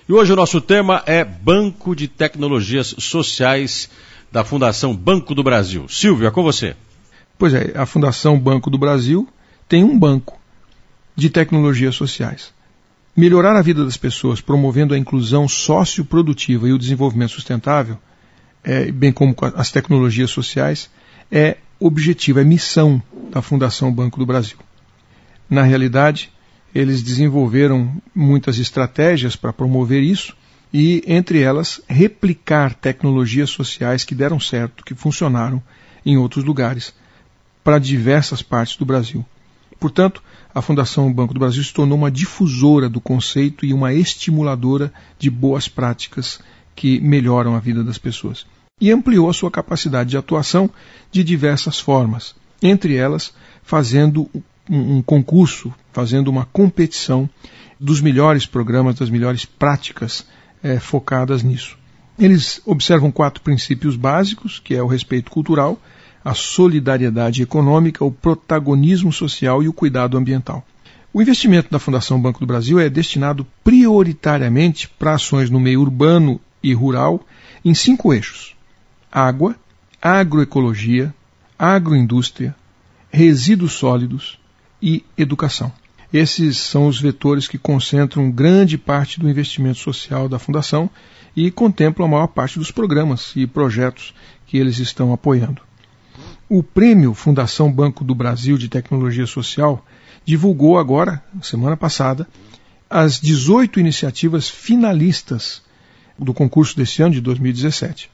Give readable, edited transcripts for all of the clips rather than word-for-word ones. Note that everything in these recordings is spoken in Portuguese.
E hoje o nosso tema é Banco de Tecnologias Sociais da Fundação Banco do Brasil. Silvio, é com você. Pois é, a Fundação Banco do Brasil tem um banco de tecnologias sociais. Melhorar a vida das pessoas, promovendo a inclusão socioprodutiva e o desenvolvimento sustentável, bem como as tecnologias sociais, é objetivo, é missão da Fundação Banco do Brasil. Na realidade, eles desenvolveram muitas estratégias para promover isso e, entre elas, replicar tecnologias sociais que deram certo, que funcionaram em outros lugares, para diversas partes do Brasil. Portanto, a Fundação Banco do Brasil se tornou uma difusora do conceito e uma estimuladora de boas práticas que melhoram a vida das pessoas. E ampliou a sua capacidade de atuação de diversas formas, entre elas fazendo um concurso, fazendo uma competição dos melhores programas, das melhores práticas focadas nisso. Eles observam 4 princípios básicos, que é o respeito cultural, a solidariedade econômica, o protagonismo social e o cuidado ambiental. O investimento da Fundação Banco do Brasil é destinado prioritariamente para ações no meio urbano e rural em 5 eixos: água, agroecologia, agroindústria, resíduos sólidos e educação. Esses são os vetores que concentram grande parte do investimento social da Fundação e contemplam a maior parte dos programas e projetos que eles estão apoiando. O Prêmio Fundação Banco do Brasil de Tecnologia Social divulgou agora, semana passada, as 18 iniciativas finalistas do concurso deste ano, de 2017.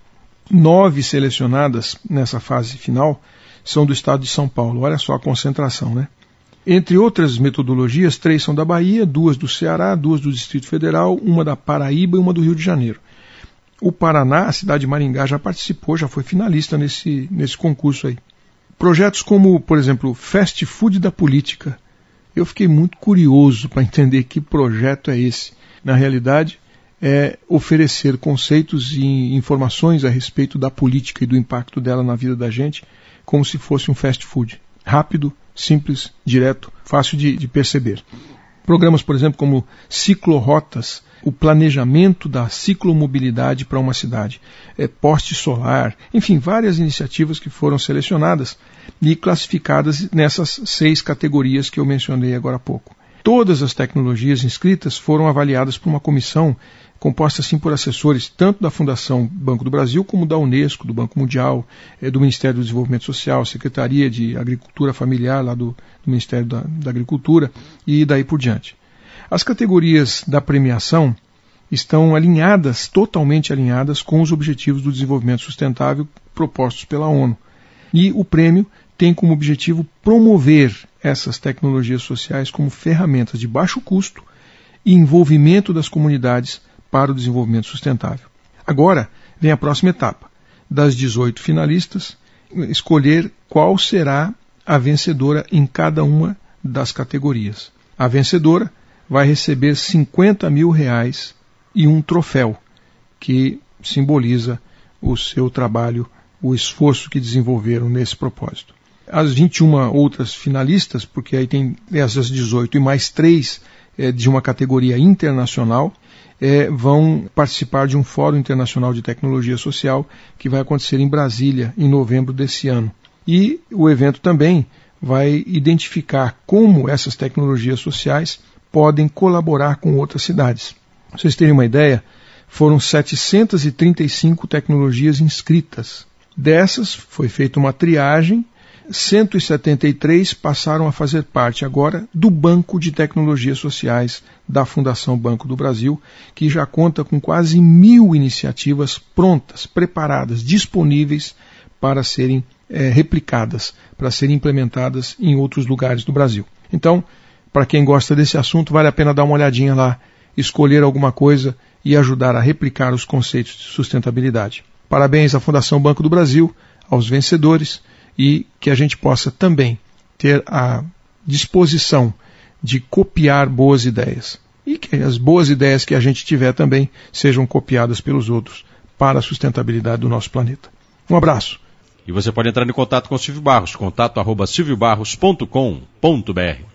9 selecionadas nessa fase final são do estado de São Paulo. Olha só a concentração, né? Entre outras metodologias, 3 são da Bahia, 2 do Ceará, 2 do Distrito Federal, 1 da Paraíba e 1 do Rio de Janeiro. O Paraná, a cidade de Maringá, já participou, já foi finalista nesse concurso aí. Projetos como, por exemplo, Fast Food da Política. Eu fiquei muito curioso para entender que projeto é esse. Na realidade, é oferecer conceitos e informações a respeito da política e do impacto dela na vida da gente, como se fosse um fast food. Rápido, simples, direto, fácil de perceber. Programas, por exemplo, como ciclorotas, o planejamento da ciclomobilidade para uma cidade, poste solar, enfim, várias iniciativas que foram selecionadas e classificadas nessas 6 categorias que eu mencionei agora há pouco. Todas as tecnologias inscritas foram avaliadas por uma comissão composta assim por assessores tanto da Fundação Banco do Brasil como da Unesco, do Banco Mundial, do Ministério do Desenvolvimento Social, Secretaria de Agricultura Familiar lá do Ministério da Agricultura e daí por diante. As categorias da premiação estão alinhadas, totalmente alinhadas com os Objetivos do Desenvolvimento Sustentável propostos pela ONU. E o prêmio tem como objetivo promover essas tecnologias sociais como ferramentas de baixo custo e envolvimento das comunidades para o desenvolvimento sustentável. Agora vem a próxima etapa. Das 18 finalistas, escolher qual será a vencedora em cada uma das categorias. A vencedora vai receber R$50 mil e um troféu, que simboliza o seu trabalho, o esforço que desenvolveram nesse propósito. As 21 outras finalistas, porque aí tem essas 18 e mais 3 de uma categoria internacional, vão participar de um Fórum Internacional de Tecnologia Social que vai acontecer em Brasília em novembro desse ano. E o evento também vai identificar como essas tecnologias sociais podem colaborar com outras cidades. Para vocês terem uma ideia, foram 735 tecnologias inscritas. Dessas foi feita uma triagem, 173 passaram a fazer parte agora do Banco de Tecnologias Sociais da Fundação Banco do Brasil, que já conta com quase 1.000 iniciativas prontas, preparadas, disponíveis para serem replicadas, para serem implementadas em outros lugares do Brasil. Então, para quem gosta desse assunto, vale a pena dar uma olhadinha lá, escolher alguma coisa e ajudar a replicar os conceitos de sustentabilidade. Parabéns à Fundação Banco do Brasil, aos vencedores, e que a gente possa também ter a disposição de copiar boas ideias. E que as boas ideias que a gente tiver também sejam copiadas pelos outros para a sustentabilidade do nosso planeta. Um abraço. E você pode entrar em contato com o Silvio Barros, contato@silviobarros.com.br.